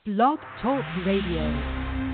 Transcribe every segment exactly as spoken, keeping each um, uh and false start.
Blog Talk Radio.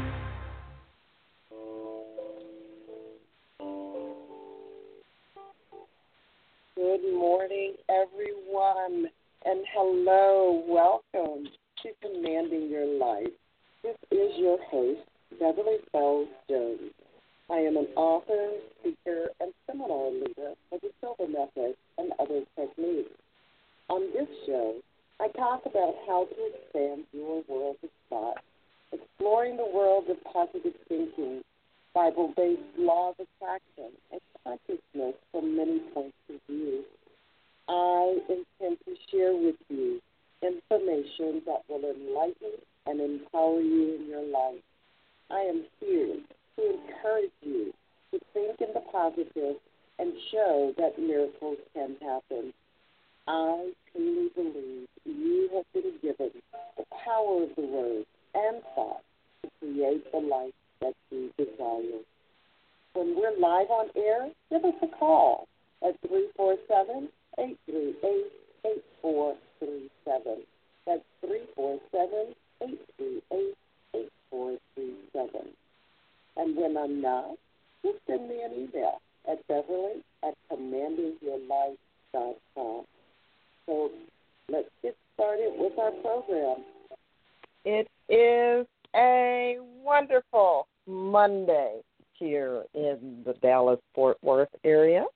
Good morning, everyone, and hello, welcome to Commanding Your Life. This is your host, Beverly Fells Jones. I am an author, speaker, and seminar leader for the Silver Method and other techniques. On this show, I talk about how to expand your world of thought, exploring the world of positive thinking, Bible-based law of attraction, and consciousness from many points of view. I intend to share with you information that will enlighten and empower you in your life. I am here to encourage you to think in the positive and show that miracles can happen. I truly believe you have been given the power of the word and thought to create the life that you desire. When we're live on air, give us a call at three four seven, eight three eight, eight four three seven. That's three four seven, eight three eight, eight four three seven. And when I'm not, just send me an email at beverly at commanding your life dot com. So let's get started with our program. It is a wonderful Monday here in the Dallas-Fort Worth area.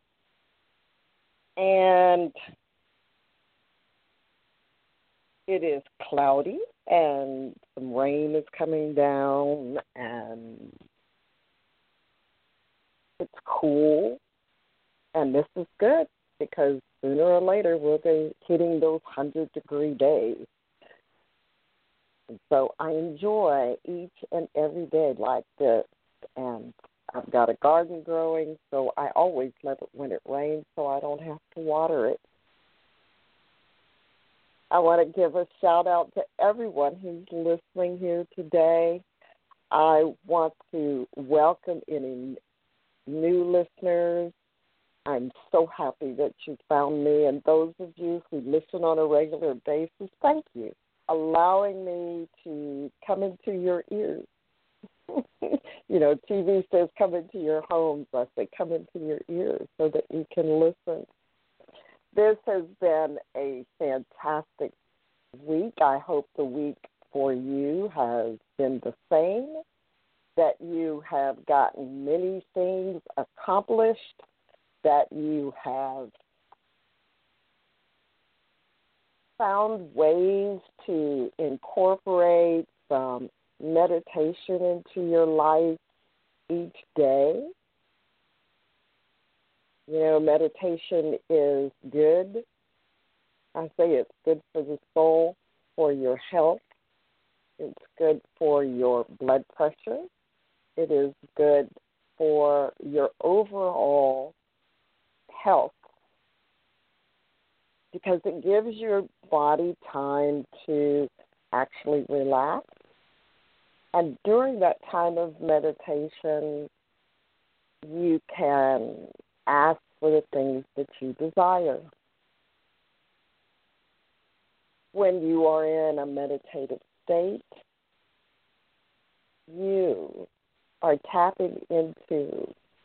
And it is cloudy and some rain is coming down and it's cool. And this is good because sooner or later we'll be hitting those one hundred degree days. And so I enjoy each and every day like this. And I've got a garden growing, so I always love it when it rains so I don't have to water it. I want to give a shout-out to everyone who's listening here today. I want to welcome any new listeners. I'm so happy that you found me, and those of you who listen on a regular basis, thank you, allowing me to come into your ears. You know, T V says come into your homes. I say come into your ears so that you can listen. This has been a fantastic week. I hope the week for you has been the same, that you have gotten many things accomplished, that you have found ways to incorporate some meditation into your life each day. You know, meditation is good. I say it's good for the soul, for your health. It's good for your blood pressure. It is good for your overall health because it gives your body time to actually relax. And during that time of meditation, you can ask for the things that you desire. When you are in a meditative state, you are tapping into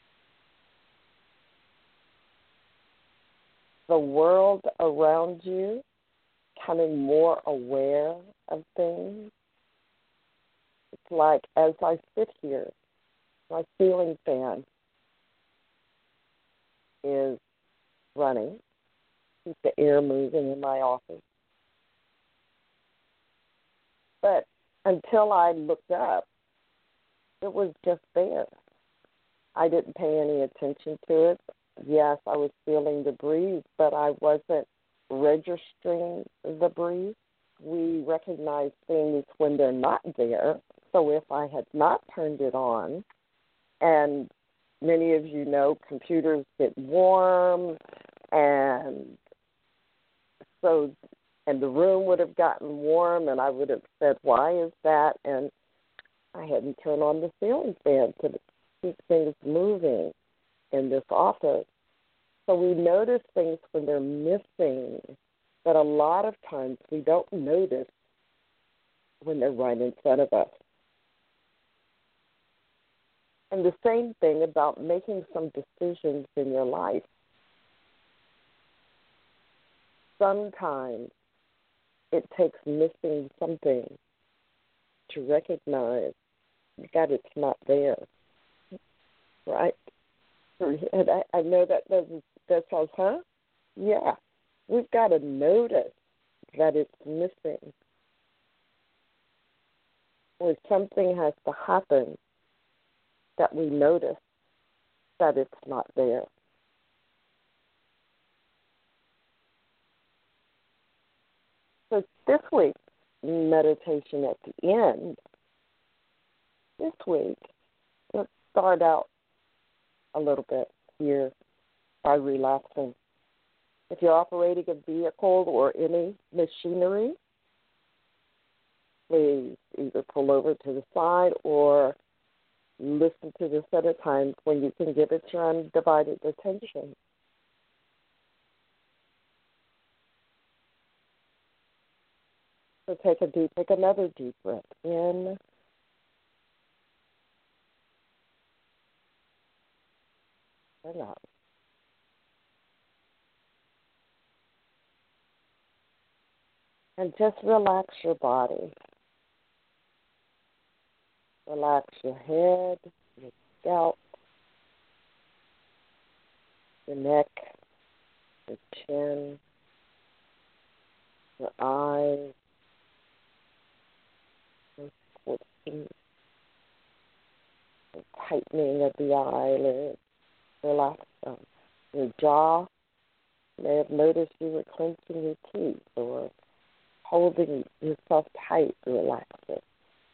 the world around you, becoming more aware of things. It's like as I sit here, my ceiling fan is running, keep the air moving in my office. But until I looked up, it was just there. I didn't pay any attention to it. Yes, I was feeling the breeze, but I wasn't registering the breeze. We recognize things when they're not there. So if I had not turned it on, and many of you know computers get warm, and so and the room would have gotten warm, and I would have said, why is that? And I hadn't turned on the ceiling fan to keep things moving in this office. So we notice things when they're missing that a lot of times we don't notice when they're right in front of us. And the same thing about making some decisions in your life. Sometimes it takes missing something to recognize that it's not there, right? And I, I know that doesn't, that sounds, huh? Yeah. We've got to notice that it's missing. Or something has to happen that we notice that it's not there. So this week's meditation at the end, this week, let's start out a little bit here by relaxing. If you're operating a vehicle or any machinery, please either pull over to the side or listen to this at a time when you can give it your undivided attention. So take a deep, take another deep breath in and out. And just relax your body. Relax your head, your scalp, your neck, your chin, your eyes, your squinting, the tightening of the eyelids. Relax them. Your jaw, you may have noticed you were clenching your teeth or holding yourself tight. Relax it.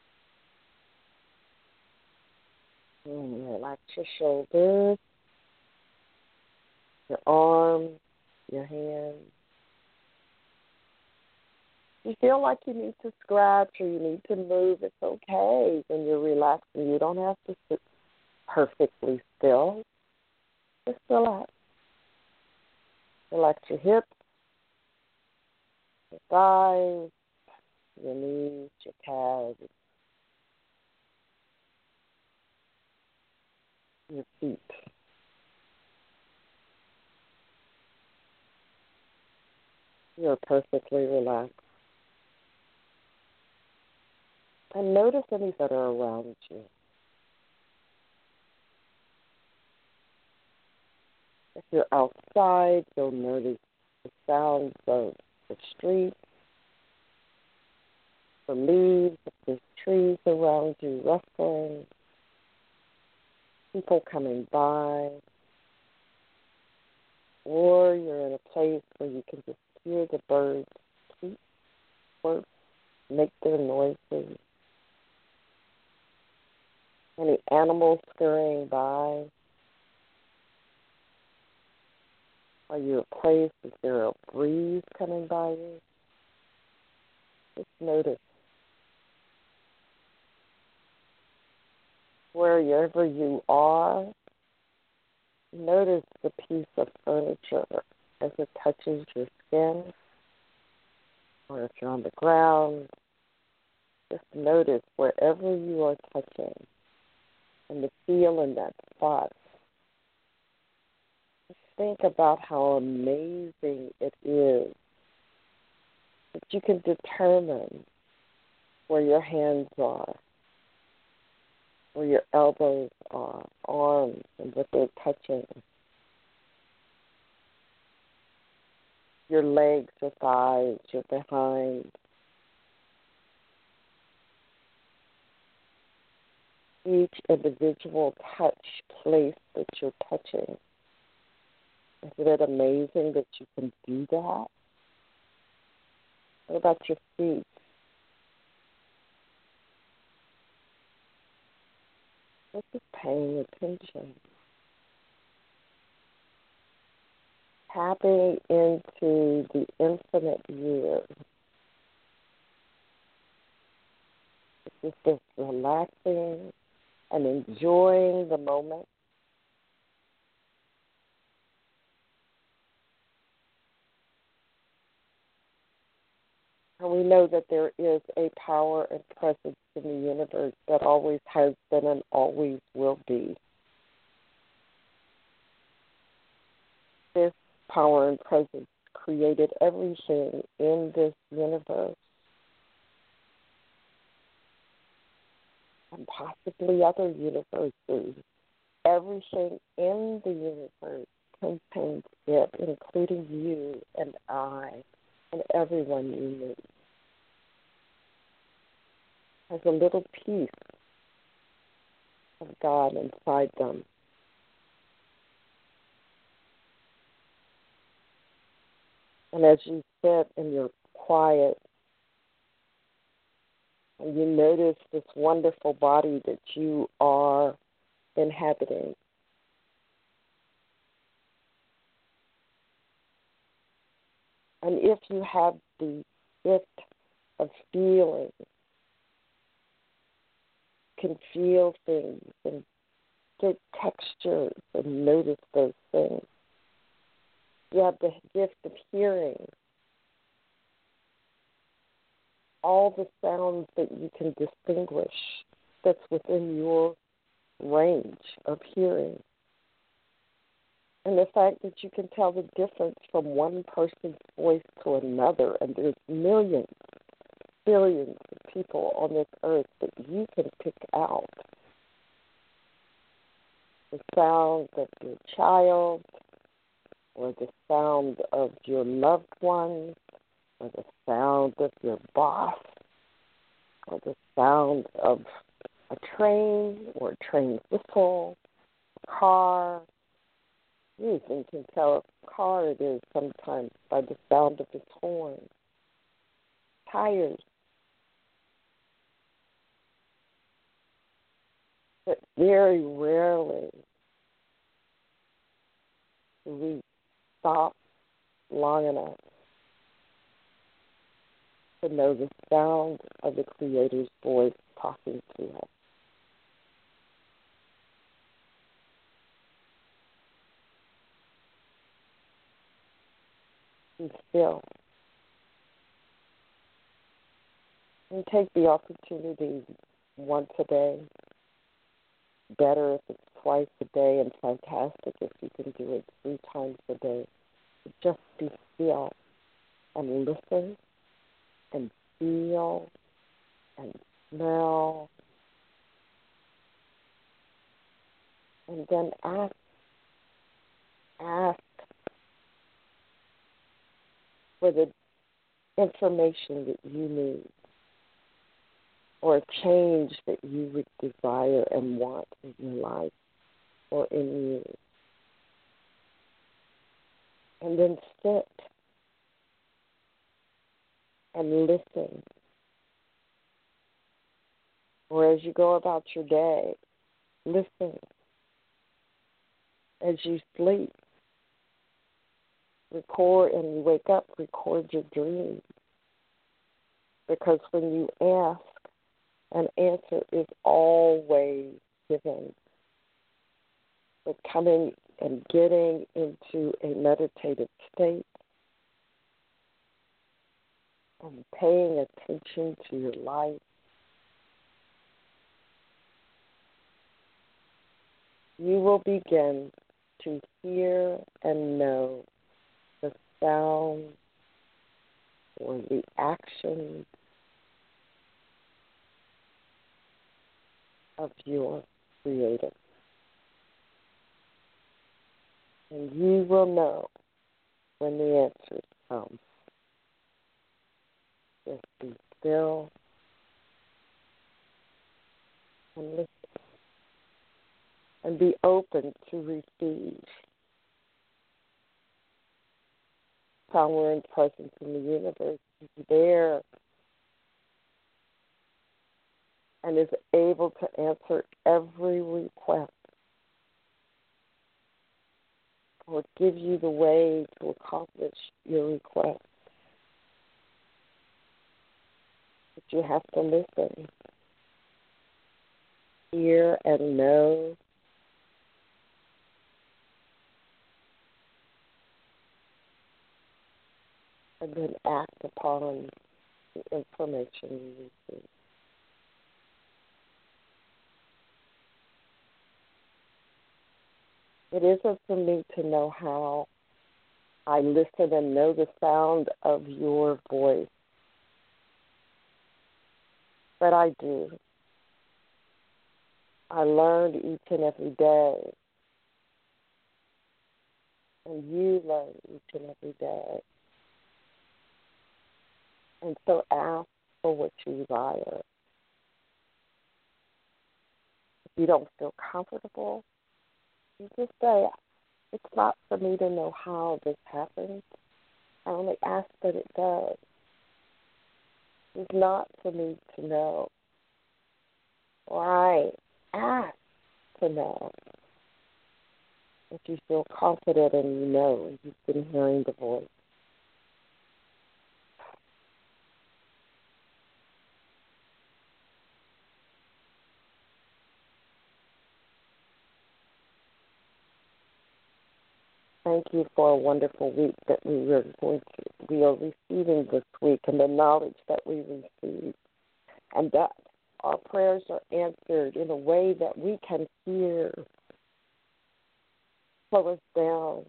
Mm, relax your shoulders, your arms, your hands. You feel like you need to scratch or you need to move, it's okay. When you're relaxing, you don't have to sit perfectly still. Just relax. Relax your hips, your thighs, your knees, your calves, your feet. You're perfectly relaxed. And notice any that are around you. If you're outside, you'll notice the sounds of the street, the leaves, if there's trees around you rustling, people coming by, or you're in a place where you can just hear the birds tweet or make their noises. Any animals scurrying by? Are you a place? Is there a breeze coming by you? Just notice. Wherever you are, notice the piece of furniture as it touches your skin. Or if you're on the ground, just notice wherever you are touching and the feel in that spot. Just think about how amazing it is that you can determine where your hands are, where your elbows are, arms, and what they're touching. Your legs, your thighs, your behind. Each individual touch place that you're touching. Isn't it amazing that you can do that? What about your feet? Just paying attention. Tapping into the infinite year. It's just relaxing and enjoying the moment. And we know that there is a power and presence in the universe that always has been and always will be. This power and presence created everything in this universe and possibly other universes. Everything in the universe contains it, including you and I and everyone you meet. Has a little piece of God inside them. And as you sit and you're quiet and you notice this wonderful body that you are inhabiting, and if you have the gift of feeling, can feel things and get textures and notice those things. You have the gift of hearing. All the sounds that you can distinguish that's within your range of hearing. And the fact that you can tell the difference from one person's voice to another, and there's millions, billions of people on this earth that you can pick out. The sound of your child, or the sound of your loved ones, or the sound of your boss, or the sound of a train, or a train whistle, a car. You even can tell what car it is sometimes by the sound of its horn. Tires. But very rarely do we stop long enough to know the sound of the Creator's voice talking to us. Be still. And take the opportunity once a day. Better if it's twice a day, and fantastic if you can do it three times a day. Just be still and listen and feel and smell, and then ask, ask for the information that you need, or a change that you would desire and want in your life or in you. And then sit and listen. Or as you go about your day, listen. As you sleep, record, and you wake up, record your dreams. Because when you ask, an answer is always given. But coming and getting into a meditative state and paying attention to your life, you will begin to hear and know the sound or the actions of your Creator. And you will know when the answers come. Just be still and listen. And be open to receive power and presence in the universe is there and is able to answer every request or give you the way to accomplish your request. But you have to listen, hear, and know. And then act upon the information you receive. It isn't for me to know how. I listen and know the sound of your voice. But I do. I learn each and every day. And you learn each and every day. And so ask for what you desire. If you don't feel comfortable, you just say, it's not for me to know how this happens. I only ask that it does. It's not for me to know. Or I ask to know. If you feel confident and you know, and you've been hearing the voice. Thank you for a wonderful week that we are going to, we are receiving this week, and the knowledge that we receive, and that our prayers are answered in a way that we can hear. Slow us down,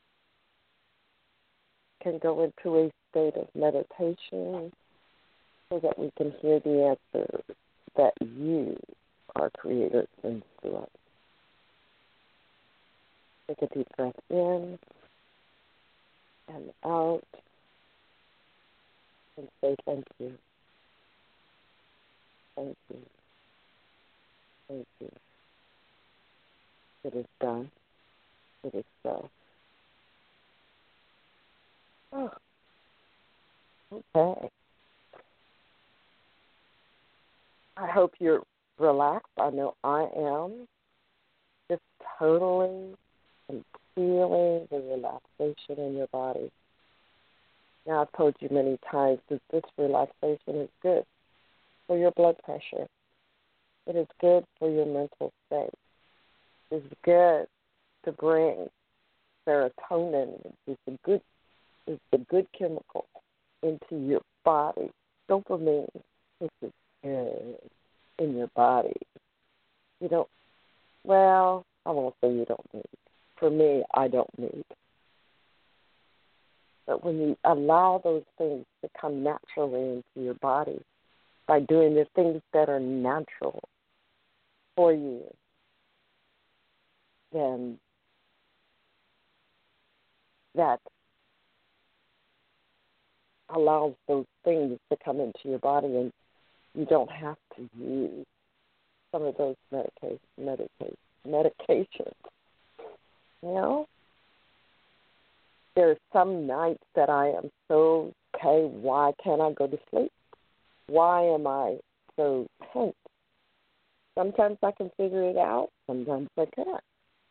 can go into a state of meditation so that we can hear the answer that you, our Creator, sends to us. Take a deep breath in and out and say thank you. Thank you. Thank you. It is done. It is so. Oh, okay. I hope you're relaxed. I know I am. Just totally and feeling the relaxation in your body. Now, I've told you many times that this relaxation is good for your blood pressure. It is good for your mental state. It's good to bring serotonin, which is a good, is a good chemical, into your body. Dopamine, which is good in your body. You don't, well, I won't say you don't need. For me, I don't need. But when you allow those things to come naturally into your body by doing the things that are natural for you, then that allows those things to come into your body, and you don't have to use some of those medication, medication, medications. You know? There are some nights that I am so, okay, why can't I go to sleep? Why am I so tense? Sometimes I can figure it out. Sometimes I can't.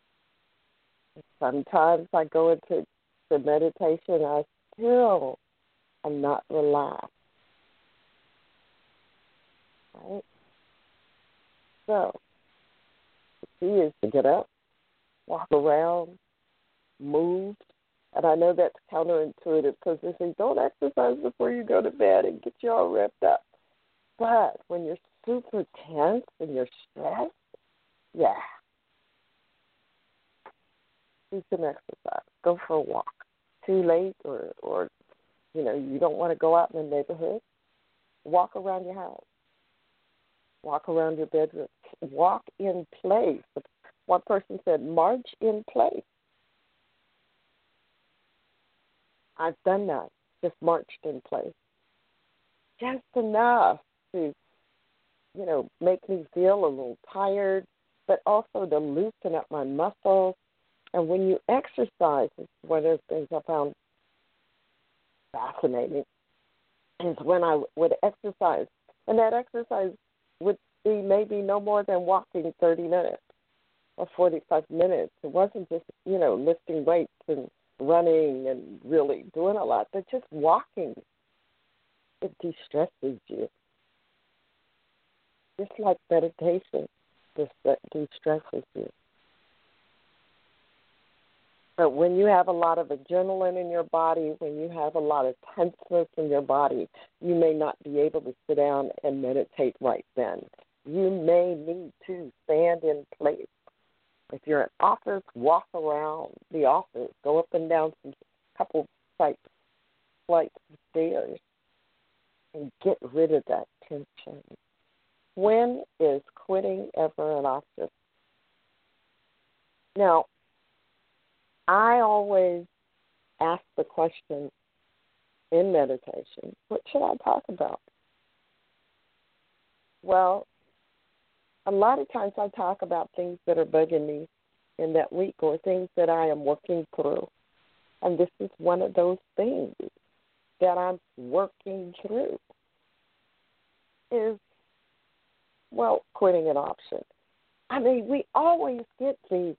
Sometimes I go into the meditation, I still am not relaxed. Right? So, the key is to get up, walk around, move. And I know that's counterintuitive because they say, don't exercise before you go to bed and get you all revved up. But when you're super tense and you're stressed, yeah, do some exercise. Go for a walk. Too late or, or you know, you don't want to go out in the neighborhood, walk around your house. Walk around your bedroom. Walk in place. One person said, march in place. I've done that, just marched in place. Just enough to, you know, make me feel a little tired, but also to loosen up my muscles. And when you exercise, it's one of the things I found fascinating, is when I would exercise. And that exercise would be maybe no more than walking thirty minutes or forty-five minutes. It wasn't just, you know, lifting weights and running and really doing a lot, but just walking. It de-stresses you. Just like meditation, just de-stresses you. But when you have a lot of adrenaline in your body, when you have a lot of tenseness in your body, you may not be able to sit down and meditate right then. You may need to stand in place. If you're in office, walk around the office, go up and down some couple flights, flights of stairs, and get rid of that tension. When is quitting ever an option? Now, I always ask the question in meditation, what should I talk about? Well, a lot of times I talk about things that are bugging me in that week or things that I am working through. And this is one of those things that I'm working through is, well, quitting an option. I mean, we always get these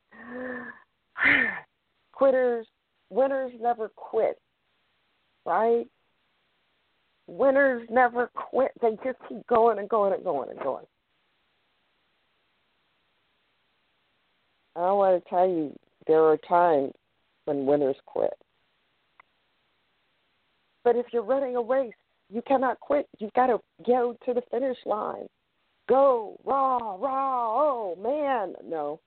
quitters, winners never quit, right? Winners never quit. They just keep going and going and going and going. I want to tell you, there are times when winners quit. But if you're running a race, you cannot quit. You've got to go to the finish line. Go, rah, rah, oh, man. No.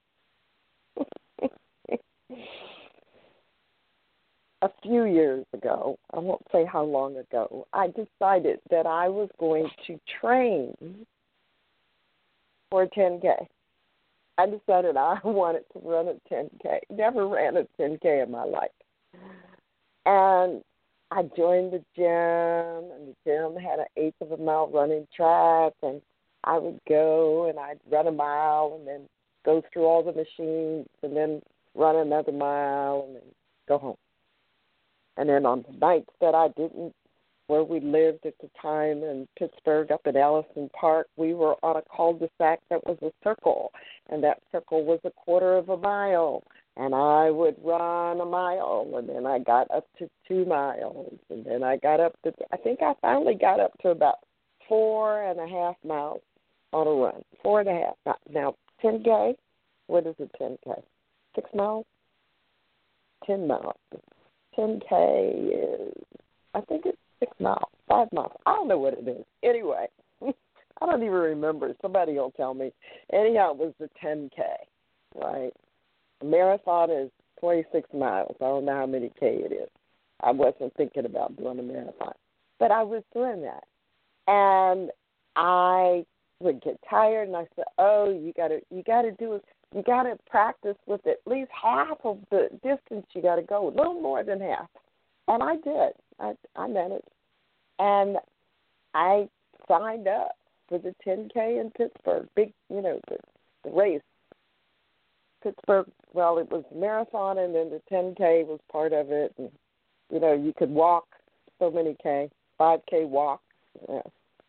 A few years ago, I won't say how long ago, I decided that I was going to train for a ten K. I decided I wanted to run a ten K. Never ran a ten K in my life. And I joined the gym, and the gym had an eighth of a mile running track, and I would go and I'd run a mile and then go through all the machines and then run another mile and then go home. And then on the nights that I didn't, where we lived at the time in Pittsburgh up at Allison Park, we were on a cul-de-sac that was a circle, and that circle was a quarter of a mile. And I would run a mile, and then I got up to two miles, and then I got up to, I think I finally got up to about four and a half miles on a run. Four and a half. Now, ten K, what is a ten K? Six miles? Ten miles. ten K is, I think it's six miles, five miles. I don't know what it is. Anyway, I don't even remember. Somebody will tell me. Anyhow, it was the ten K, right? A marathon is twenty-six miles. I don't know how many K it is. I wasn't thinking about doing a marathon. But I was doing that. And I would get tired, and I said, oh, you got to you got to do it. You got to practice with at least half of the distance you got to go, a little more than half. And I did. I, I managed. And I signed up for the ten K in Pittsburgh, big, you know, the, the race. Pittsburgh, well, it was marathon, and then the ten K was part of it. And, you know, you could walk so many K, five K walk. Yeah.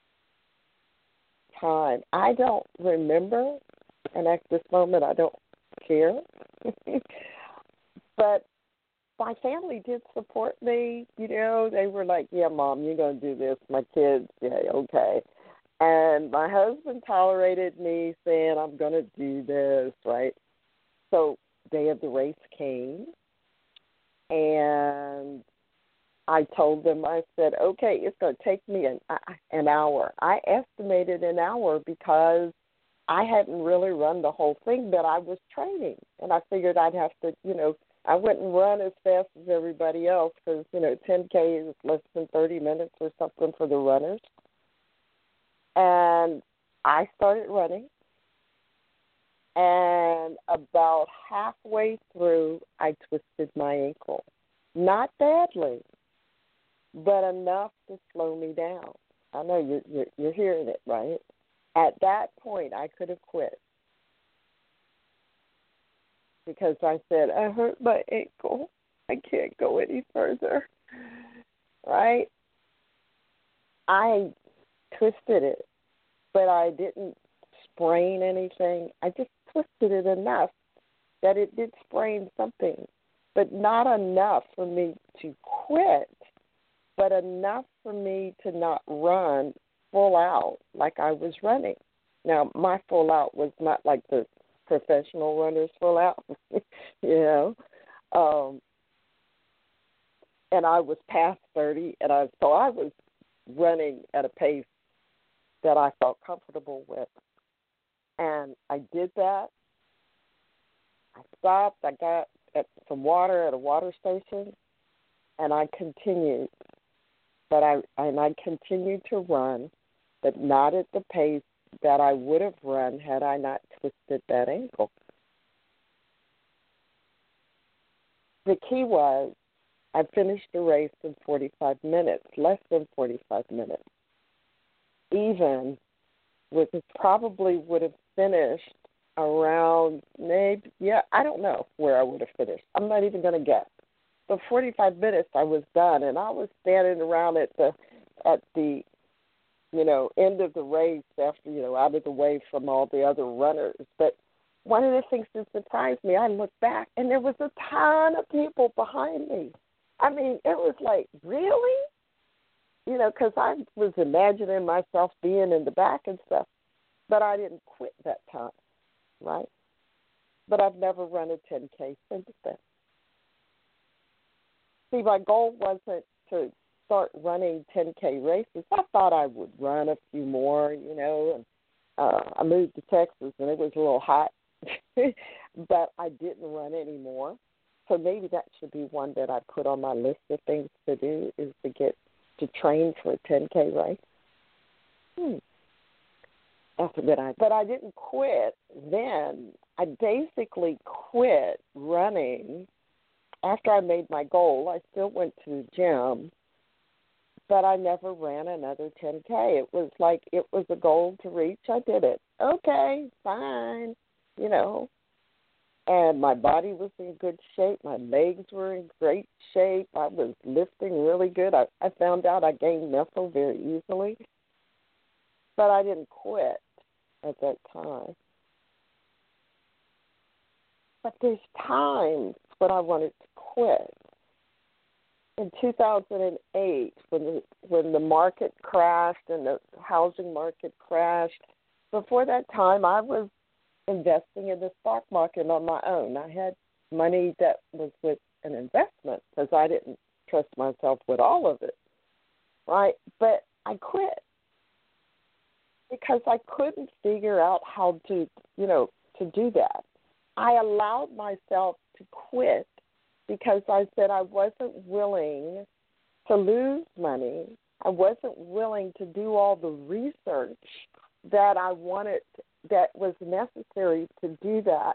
Time. I don't remember, and at this moment I don't care. But my family did support me. You know, they were like, yeah, Mom, you're going to do this. My kids, yeah, okay. And my husband tolerated me saying, I'm going to do this, right? So day of the race came, and I told them, I said, okay, it's going to take me an, an hour. I estimated an hour because I hadn't really run the whole thing, but I was training. And I figured I'd have to, you know, I wouldn't run as fast as everybody else because, you know, ten K is less than thirty minutes or something for the runners. And I started running. And about halfway through, I twisted my ankle. Not badly, but enough to slow me down. I know you're, you're, you're hearing it, right? At that point, I could have quit because I said, I hurt my ankle. I can't go any further, right? I twisted it, but I didn't sprain anything. I just twisted it enough that it did sprain something, but not enough for me to quit, but enough for me to not run full out like I was running. Now, my full out was not like the professional runners full out, you know. Um, and I was past thirty, and I so I was running at a pace that I felt comfortable with. And I did that. I stopped. I got at some water at a water station, and I continued. But I and I continued to run, but not at the pace that I would have run had I not twisted that ankle. The key was I finished the race in forty-five minutes, less than forty-five minutes. Even with it probably would have finished around maybe, yeah, I don't know where I would have finished. I'm not even going to guess. But forty-five minutes I was done, and I was standing around at the, at the, you know, end of the race after, you know, out of the way from all the other runners. But one of the things that surprised me, I looked back, and there was a ton of people behind me. I mean, it was like, really? You know, because I was imagining myself being in the back and stuff, but I didn't quit that time, right? But I've never run a ten K since then. See, my goal wasn't to start running ten K races. I thought I would run a few more, you know, and uh, I moved to Texas, and it was a little hot. But I didn't run anymore. So maybe that should be one that I put on my list of things to do, is to get to train for a ten K race. Hmm. That's a good idea. But I didn't quit then. I basically quit running after I made my goal. I still went to the gym, but I never ran another ten K. It was like it was a goal to reach. I did it. Okay, fine. You know, and my body was in good shape. My legs were in great shape. I was lifting really good. I, I found out I gained muscle very easily, but I didn't quit at that time. But there's times when I wanted to quit. In two thousand eight, when the, when the market crashed and the housing market crashed, before that time I was investing in the stock market on my own. I had money that was with an investment because I didn't trust myself with all of it, right? But I quit because I couldn't figure out how to, you know, to do that. I allowed myself to quit because I said I wasn't willing to lose money. I wasn't willing to do all the research that I wanted, that was necessary to do that.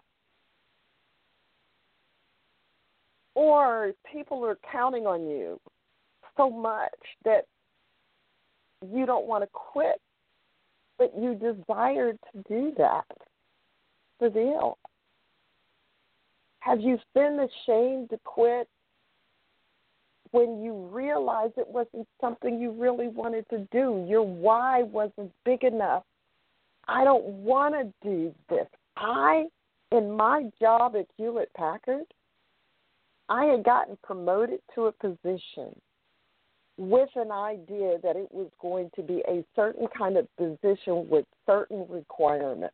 Or people are counting on you so much that you don't want to quit, but you desire to do that. The deal. Have you been ashamed to quit when you realized it wasn't something you really wanted to do? Your why wasn't big enough. I don't want to do this. I, in my job at Hewlett-Packard, I had gotten promoted to a position with an idea that it was going to be a certain kind of position with certain requirements.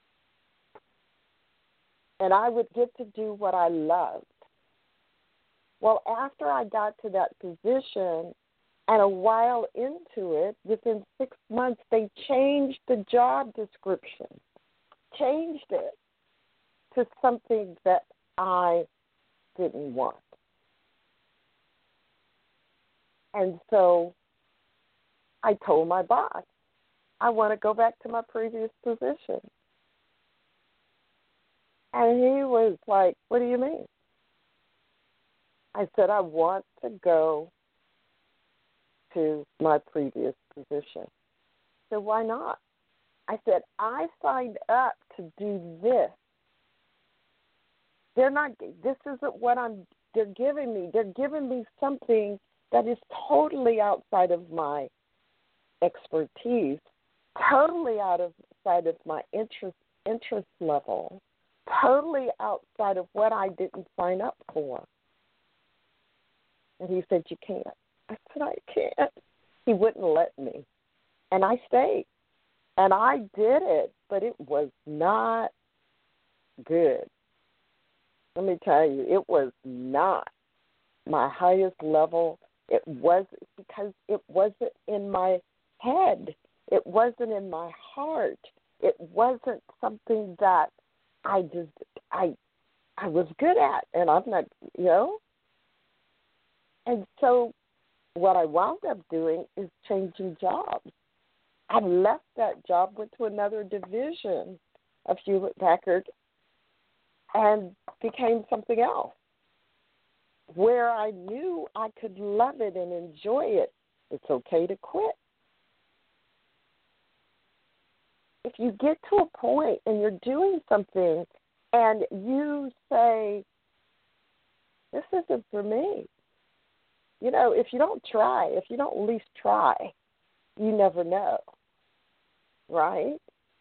And I would get to do what I loved. Well, after I got to that position, and a while into it, within six months, they changed the job description, changed it to something that I didn't want. And so I told my boss, I want to go back to my previous position. And he was like, what do you mean? I said, I want to go to my previous position. So why not? I said, I signed up to do this. They're not, this isn't what I'm, they're giving me. They're giving me something that is totally outside of my expertise, totally outside of my interest, interest level, totally outside of what I didn't sign up for. And he said, you can't. I said, I can't. He wouldn't let me. And I stayed. And I did it, but it was not good. let me tell you, it was not my highest level. It was because it wasn't in my head. It wasn't in my heart. It wasn't something that I just I I was good at, and I'm not, you know. And so what I wound up doing is changing jobs. I left that job, went to another division of Hewlett Packard, and became something else, where I knew I could love it and enjoy it. It's okay to quit. If you get to a point and you're doing something and you say, this isn't for me, you know, if you don't try, if you don't at least try, you never know, right?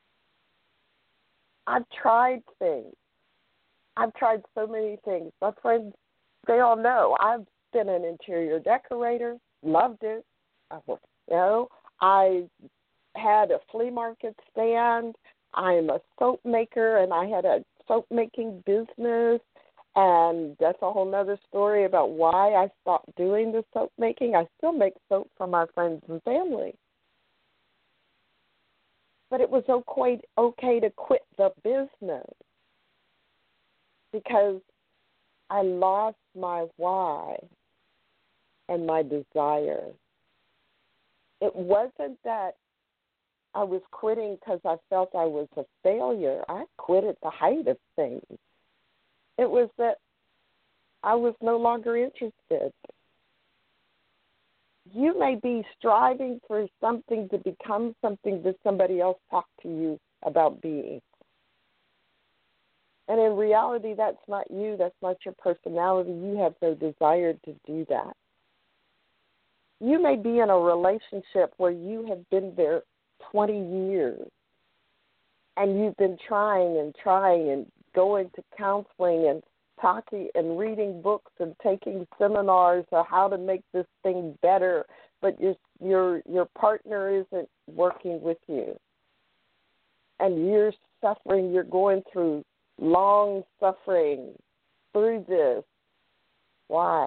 I've tried things. I've tried so many things. My friends, they all know I've been an interior decorator, loved it. I, you know, I had a flea market stand. I'm a soap maker, and I had a soap making business. And that's a whole other story about why I stopped doing the soap making. I still make soap for my friends and family. But it was okay, okay to quit the business because I lost my why and my desire. It wasn't that I was quitting because I felt I was a failure. I quit at the height of things. It was that I was no longer interested. You may be striving for something to become something that somebody else talked to you about being. And in reality, that's not you. That's not your personality. You have no desire to do that. You may be in a relationship where you have been there twenty years, and you've been trying and trying and going to counseling and talking and reading books and taking seminars on how to make this thing better, but your your your partner isn't working with you, and you're suffering. You're going through long suffering through this. Why?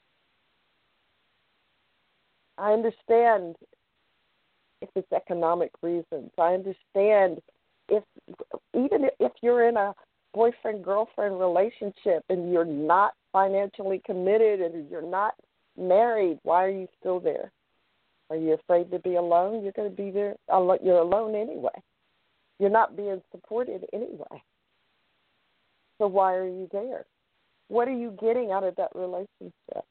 I understand if it's economic reasons. I understand if even if you're in a boyfriend-girlfriend relationship and you're not financially committed and you're not married, why are you still there? Are you afraid to be alone? You're going to be there. You're alone anyway. You're not being supported anyway. So why are you there? What are you getting out of that relationship?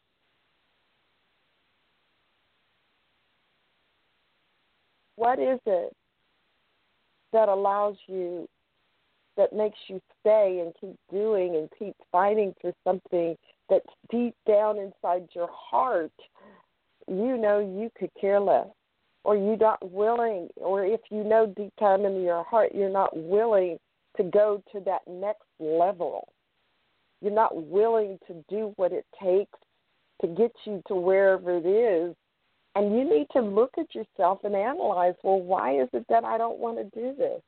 What is it that allows you, that makes you stay and keep doing and keep fighting for something that's deep down inside your heart? You know you could care less, or you're not willing, or if you know deep down in your heart you're not willing to go to that next level. You're not willing to do what it takes to get you to wherever it is. And you need to look at yourself and analyze, well, why is it that I don't want to do this?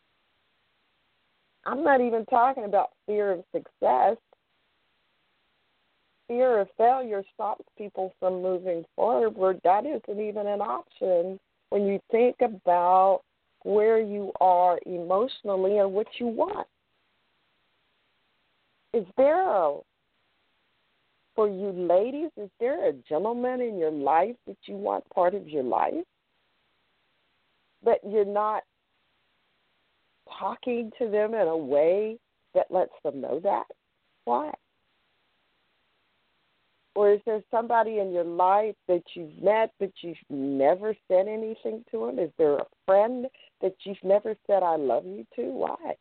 I'm not even talking about fear of success. Fear of failure stops people from moving forward. That isn't even an option when you think about where you are emotionally and what you want. Is there a, for you ladies, is there a gentleman in your life that you want part of your life, but you're not talking to them in a way that lets them know that? Why? Or is there somebody in your life that you've met but you've never said anything to them? Is there a friend that you've never said I love you to? Why?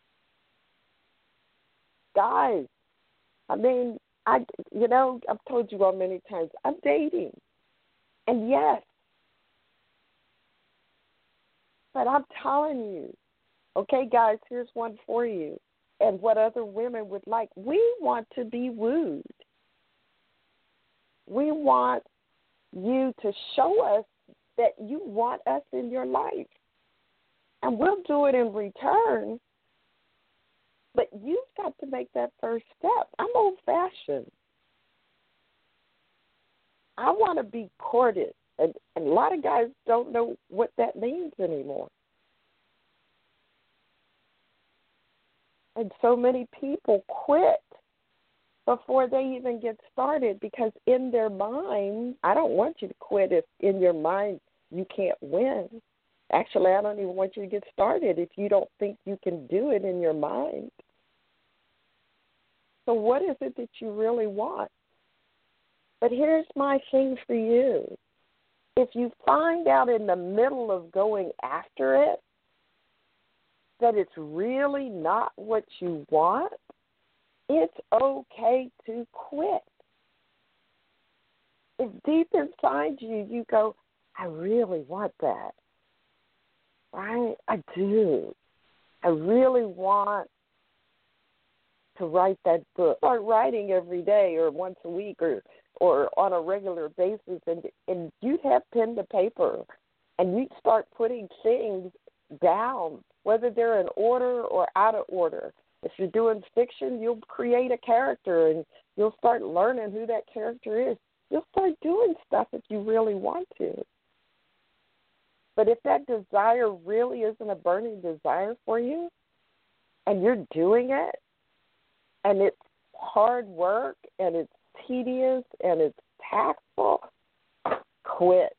Guys, I mean, I, you know, I've told you all many times, I'm dating. And yes, but I'm telling you, okay, guys, here's one for you. And what other women would like. We want to be wooed. We want you to show us that you want us in your life. And we'll do it in return. But you've got to make that first step. I'm old-fashioned. I want to be courted. And, and a lot of guys don't know what that means anymore. And so many people quit before they even get started because in their mind, I don't want you to quit if in your mind you can't win. Actually, I don't even want you to get started if you don't think you can do it in your mind. So what is it that you really want? But here's my thing for you. If you find out in the middle of going after it that it's really not what you want, it's okay to quit. If deep inside you, you go, I really want that, right? I do. I really want to write that book. Start writing every day or once a week or or on a regular basis, and and you'd have pen to paper, and you'd start putting things down, whether they're in order or out of order. If you're doing fiction, you'll create a character, and you'll start learning who that character is. You'll start doing stuff if you really want to. But if that desire really isn't a burning desire for you, and you're doing it, and it's hard work, and it's tedious, and it's taxful, quit.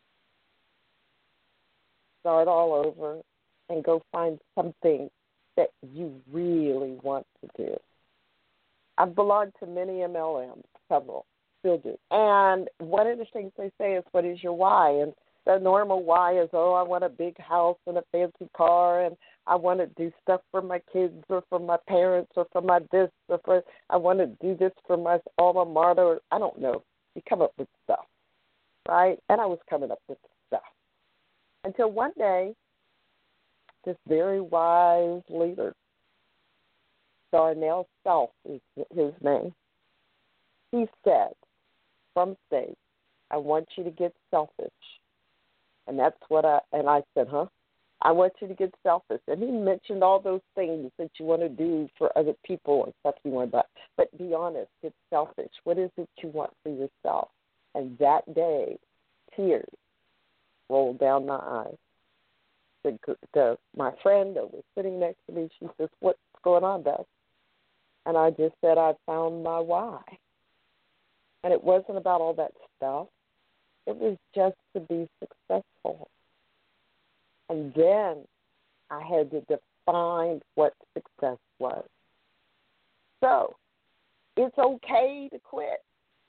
Start all over and go find something that you really want to do. I've belonged to many M L Ms, several, still do. And one of the things they say is, what is your why? And the normal why is, oh, I want a big house and a fancy car, and I want to do stuff for my kids or for my parents or for my this or for, I want to do this for my alma mater. I don't know. You come up with stuff, right? And I was coming up with stuff. Until one day, this very wise leader, Darnell Self is his name, he said from stage, I want you to get selfish. And that's what I, and I said, huh? I want you to get selfish. And he mentioned all those things that you want to do for other people and stuff you want to, but be honest, get selfish. What is it you want for yourself? And that day, tears rolled down my eyes. The, the, my friend that was sitting next to me, she says, what's going on, Beth? And I just said, I found my why. And it wasn't about all that stuff. It was just to be successful. And then I had to define what success was. So it's okay to quit.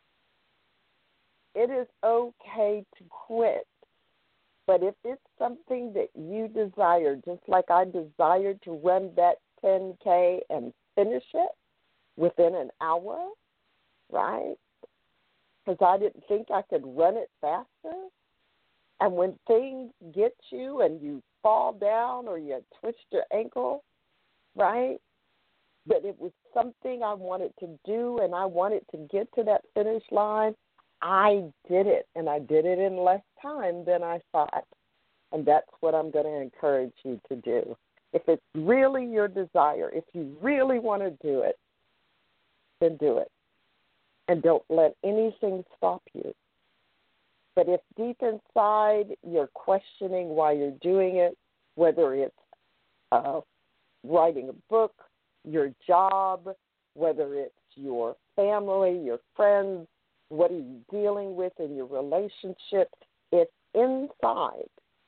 It is okay to quit. But if it's something that you desire, just like I desired to run that ten K and finish it within an hour, right? Because I didn't think I could run it faster. And when things get you and you fall down or you twist your ankle, right? But it was something I wanted to do and I wanted to get to that finish line, I did it. And I did it in less time than I thought. And that's what I'm going to encourage you to do. If it's really your desire, if you really want to do it, then do it. And don't let anything stop you. But if deep inside you're questioning why you're doing it, whether it's uh, writing a book, your job, whether it's your family, your friends, what are you dealing with in your relationship, if inside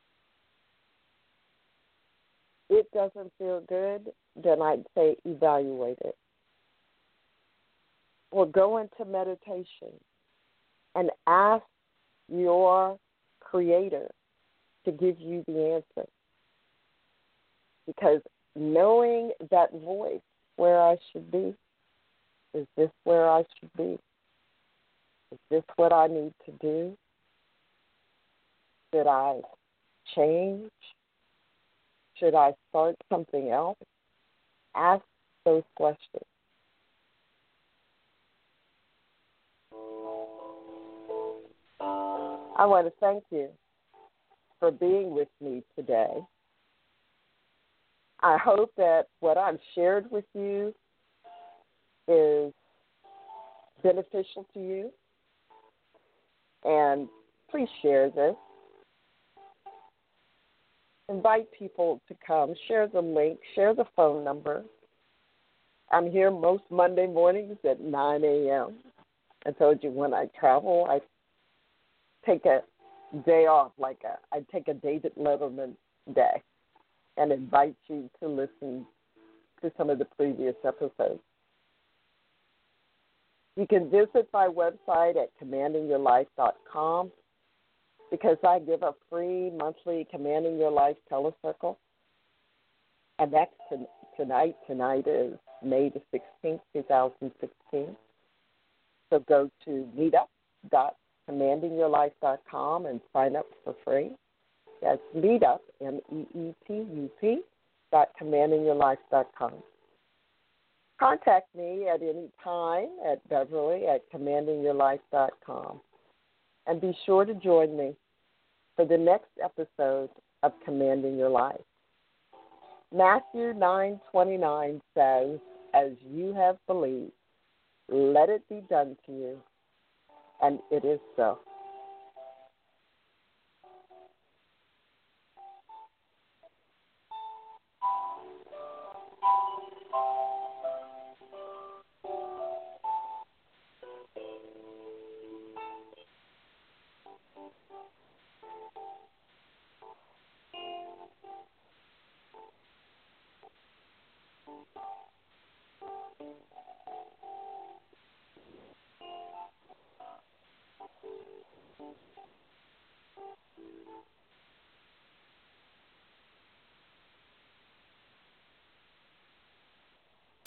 it doesn't feel good, then I'd say evaluate it. Or go into meditation and ask your Creator to give you the answer. Because knowing that voice, where I should be, is this where I should be? Is this what I need to do? Should I change? Should I start something else? Ask those questions. I want to thank you for being with me today. I hope that what I've shared with you is beneficial to you. And please share this. Invite people to come. Share the link. Share the phone number. I'm here most Monday mornings at nine a.m. I told you when I travel, I take a day off, like a, I take a David Letterman day, and invite you to listen to some of the previous episodes. You can visit my website at commanding your life dot com because I give a free monthly Commanding Your Life telecircle, and that's to, tonight. Tonight is May the sixteenth, twenty sixteen. So go to meetup dot commanding your life dot com and sign up for free. That's meetup, M E E T U P, dot commanding your life dot com. Contact me at any time at Beverly at commanding your life dot com. And be sure to join me for the next episode of Commanding Your Life. Matthew nine twenty-nine says, as you have believed, let it be done to you. And it is so.